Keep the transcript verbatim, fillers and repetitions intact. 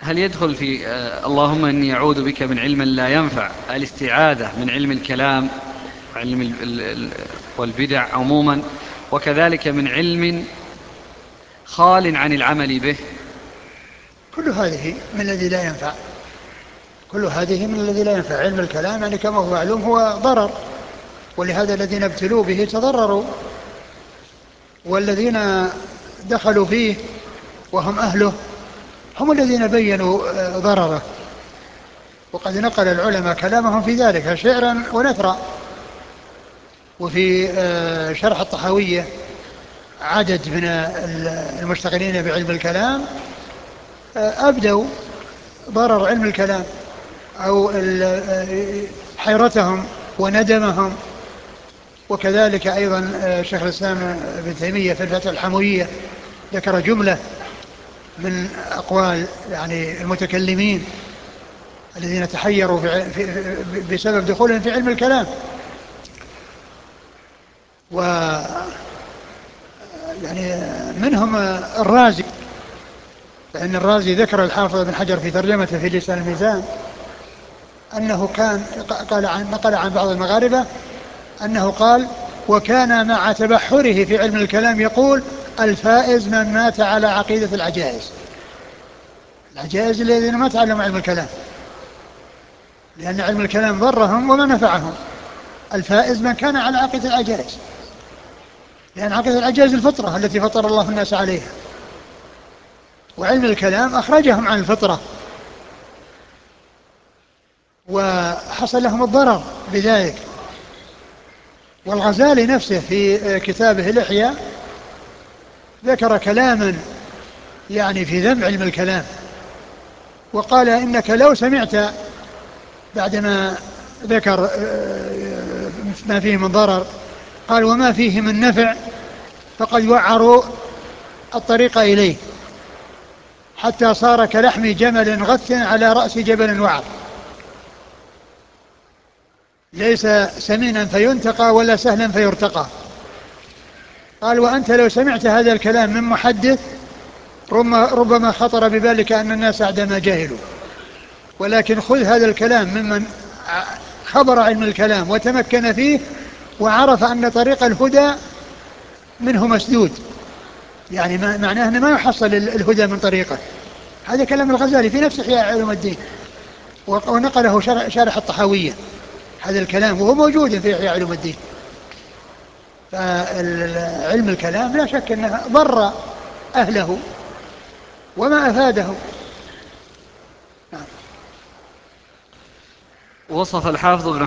هل يدخل في آه اللهم إني أعوذ بك من علم لا ينفع الاستعاذة من علم الكلام وعلم ال- ال- ال- والبدع عموما، وكذلك من علم خال عن العمل به؟ كل هذه من الذي لا ينفع، كل هذه من الذي لا ينفع. علم الكلام يعني كما هو معلوم هو ضرر، ولهذا الذين ابتلوا به تضرروا، والذين دخلوا فيه وهم أهله هم الذين بينوا آه، ضرره. وقد نقل العلماء كلامهم في ذلك شعرا ونثرا. وفي آه، شرح الطحاوية عدد من المشتغلين بعلم الكلام آه، أبدوا ضرر علم الكلام أو ال- آه، حيرتهم وندمهم. وكذلك أيضا آه، شيخ الإسلام ابن تيمية في الفتح الحموية ذكر جملة من أقوال يعني المتكلمين الذين تحيروا في في بسبب دخولهم في علم الكلام. و يعني منهم الرازي، لأن الرازي ذكر الحافظ بن حجر في ترجمته في لسان الميزان أنه كان قال عن نقل عن بعض المغاربة أنه قال: وكان مع تبحره في علم الكلام يقول: الفائز من مات على عقيدة العجائز. العجائز الذين ما تعلموا علم الكلام، لأن علم الكلام ضرهم وما نفعهم. الفائز من كان على عقيدة العجائز، لأن عقيدة العجائز الفطرة التي فطر الله الناس عليها، وعلم الكلام أخرجهم عن الفطرة وحصل لهم الضرر بذلك. والغزالي نفسه في كتابه الإحياء ذكر كلاما يعني في ذم علم الكلام، وقال: إنك لو سمعت بعدما ذكر آه، ما فيه من ضرر، قال: وما فيه من نفع فقد وعروا الطريق إليه حتى صار كلحم جمل غث على رأس جبل وعر، ليس سمينا فينتقى ولا سهلا فيرتقى. قال: وأنت لو سمعت هذا الكلام من محدث ربما خطر ببالك أن الناس أعدما جاهلوا، ولكن خذ هذا الكلام ممن خبر علم الكلام وتمكن فيه وعرف أن طريق الهدى منه مسدود، يعني معناه أنه ما يحصل الهدى من طريقه. هذا كلام الغزالي في نفس إحياء علوم الدين، ونقله شارح الطحاوية هذا الكلام وهو موجود في إحياء علوم الدين. فعلم الكلام لا شك أنه ضر أهله وما أفادهم. وصف الحافظ ابن